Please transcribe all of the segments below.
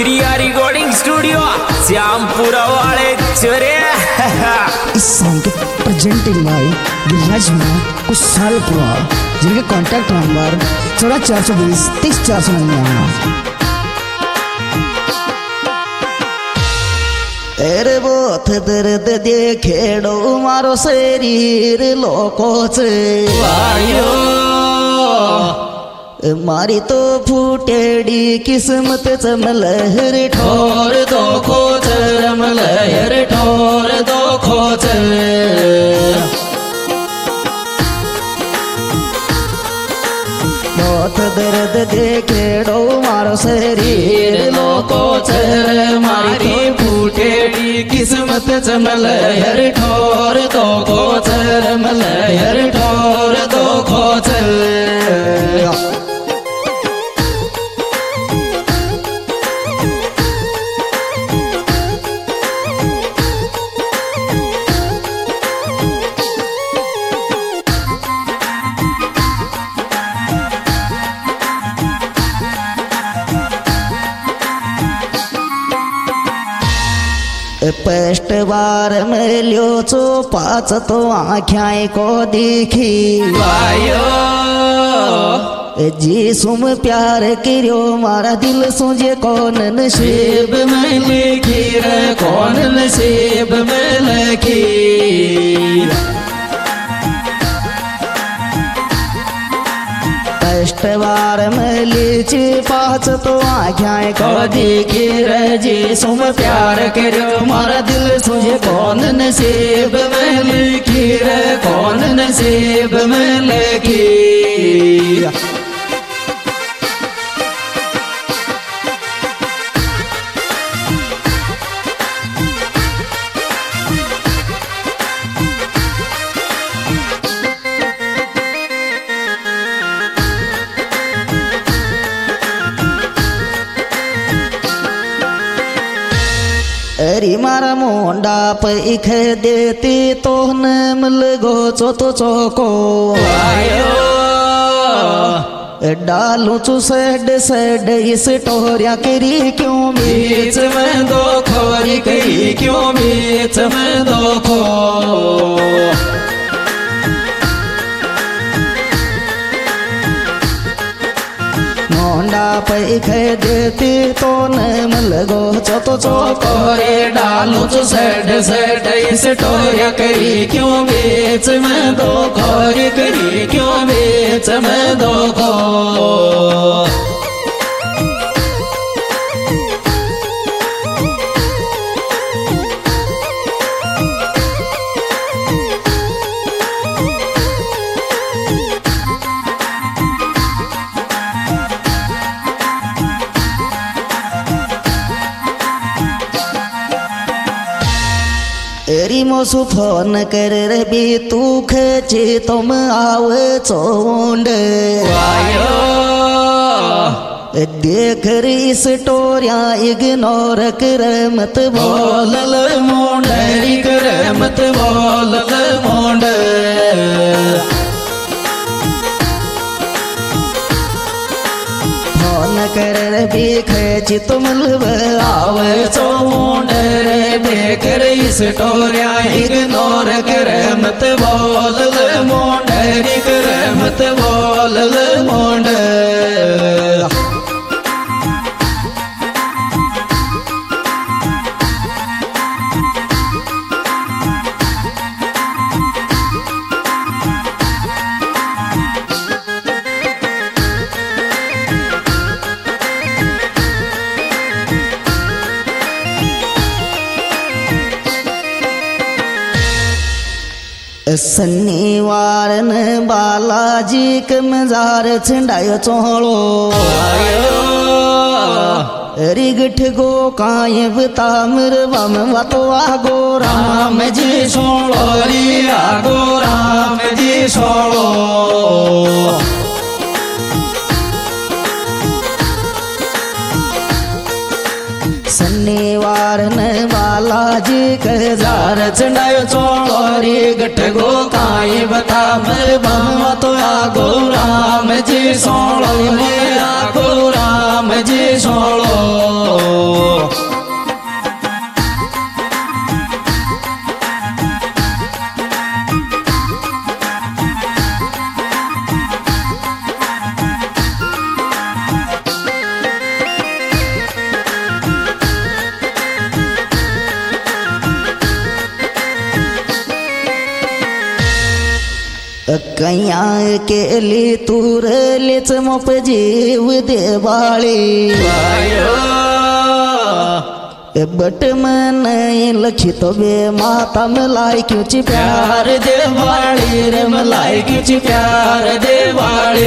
प्रिया recording studio Shyampura वाले चोरे। इस सॉन्ग के प्रेजेंटिंग बाय गिरिराज मीणा कुछ साल पूरा, जिनके कॉन्टैक्ट नंबर 14420 30499। अरे बहुत दर्द देखेड़ो मारो शरीर लोको वायो, मारी तो फूटेड़ी किस्मत चमलहर ठोर दो खोच रमलहर ठोर दो खोच। बहुत दर्द देखेड़ो मारो शरीर लोको चर, मारी फूटेड़ी किस्मत चमलहर ठोर दो खोच रमलहर ठोर दो खोच। पष्ट बार मिलो चो पाच तो आँखें को देखी वायो, जी सुम प्यार करो मारा दिल सोचे कौन नसीब में लिखी रे कौन नसीब में लिखी। बार में लीची पाँच तो आँखें को देखी रे, जी सुम प्यार करो मारा दिल तुझे कौन नसीब में लिखी रे कौन नसीब में लिखी। अरे मारा मोंडा पैख देती तो न मिल गो चो तो चौको आयो, डालू चू सैड सैड इस टोरिया करी क्यों बीच में दो खोरी करी क्यों बीच में दो खो। मोंडा पैख देती तो न मिल गो चो तो चौको रे, डालू चो सैड सैड इस टोरिया करी क्यों बीच में दो खोरी करी क्यों बीच में दो खो। मोसु फोन कर रे भी तू खचे तुम आव चोंड वायो, देख री स्टोरिया इग्नोर कर मत बोल मोंड कर मत बोल मोंड। कर भी खची तुम आव चोंड रे, देख रही स्टोरिया इग्नोर कर मत बोल मोंड कर मत बोल मोंड। शनिवार न बालाजी के मजार छिंडायो चोलो रिगठ गो काये बता मेर बम वातो आगो राम जी सोलो री आगो राम जी सोलो। शनिवार न बालाजी के जार चंडायो चोरी गठ गो काई बता मेरे बम तो आगो राम जी सोलो आगो राम जी सोलो। कैया केली तुरलेच मोप जीव देवाळी बट मन लखित बे माता मलाई क्यूची प्यार देवाळी रे मलाई क्यूची प्यार देवाळी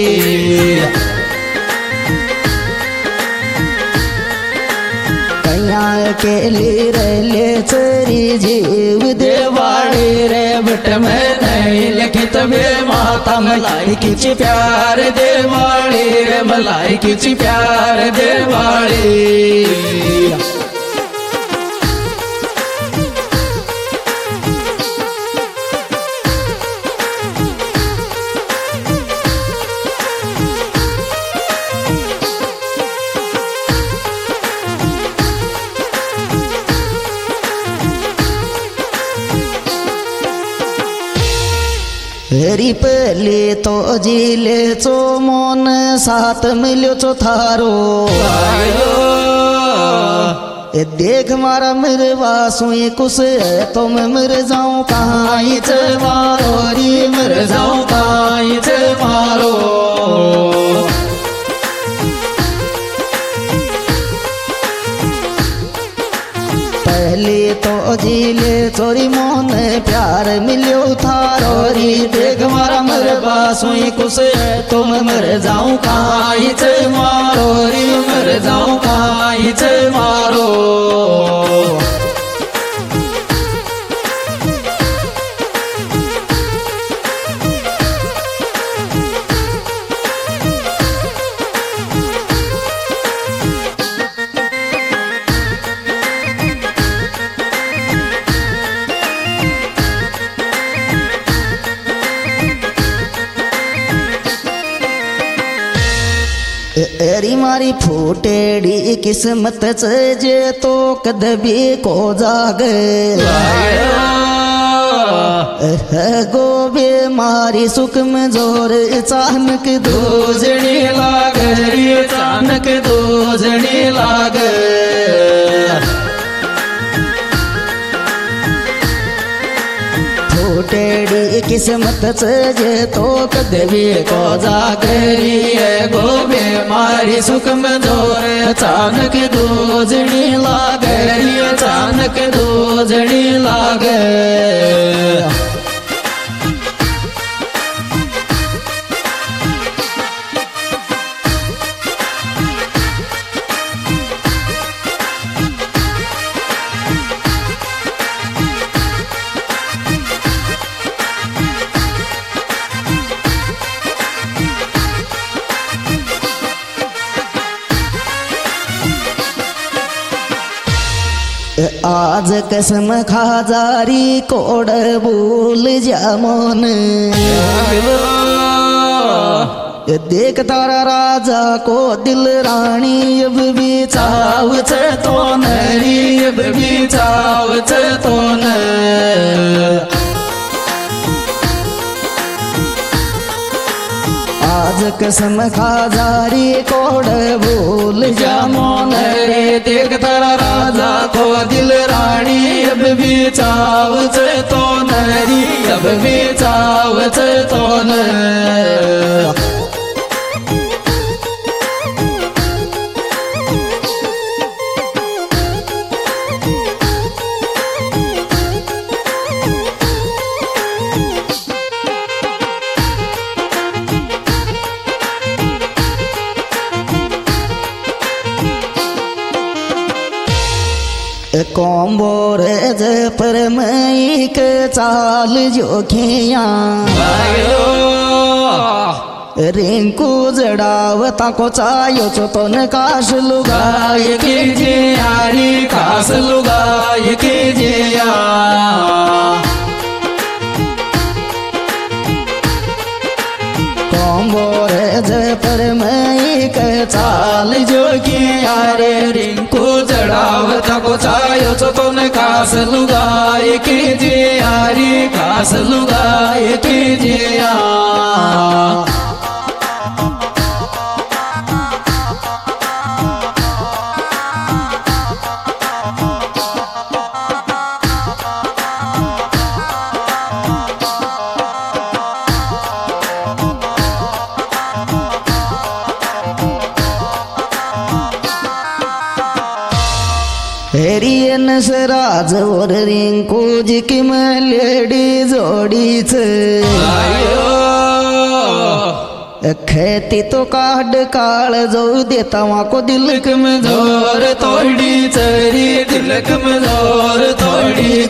कैया केली रले चरी जीव देवाळी रे बट मन लखित बे माता मलाई क्यूची प्यार देवाळी रे मलाई क्यूची प्यार देवाळी हरी पले तो जिले चो मोन सात मिल्यो चो थारो देख मारा मेरे वासुई कुछ तो मैं मर जाऊं कहाँ मारो री मर जाऊं कहाँ मारो पहले तो जिले चोरी मोन प्यार मिल्यो थारो री देख मारा मर बासुई कुछ तुम मर जाऊं कहाँ मारो री मर जाऊं कहाँ मारो एरी मारी फूटेड़ी किस्मत जे तो कदबी को जागे गोबे मारी सुख में जोर अचानक दोजनी लाग अचानक दोजनी लाग फूटेड़ी किस्मत जे तो कदबी को जागरी है गोबे मारी सुख में जोर अचानक दोजनी लागे अचानक दोजनी लागे आज कसम खाजारी कोड बोल जामोन देख तारा राजा को दिल रानी अब भी चावच तो नरी अब भी चावच तो न आज कसम खाजारी कोड बोल जामोन रे देख तारा राजा को दिल रानी अब भी चावच तो नरी अब भी चावच तो न कोम्बोर पर मई के चाल जोखिया रिंकू जड़ावता को चायो चो तो न काश लुगाई कीजिए यारी काश लुगाई कीजिए कोम्बोर पर मई के चाल जोखिया रे रिंकू जड़ावता को चायो चो तो न काश लुगाई कीजिए यारी काश लुगाई कीजिए हेरियन सराज और रिंकू जी की लेडी जोडीच खेती तो काढ काळ जाऊ देता वाको दिल कमजोर तोडी चरी दिल कमजोर तोडी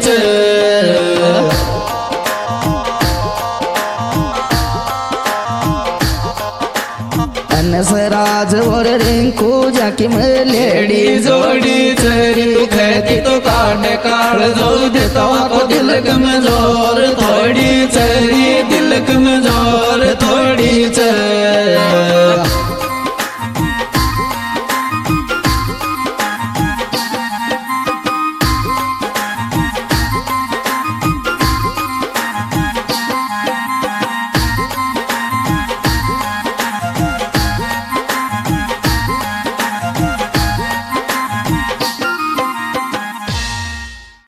सराज और रिंकू जाकी लेडी जोड़ी चरी तू खेती तो काट काल जो देता को दिल कमजोर थोड़ी चरी दिल कमजोर थोड़ी चरी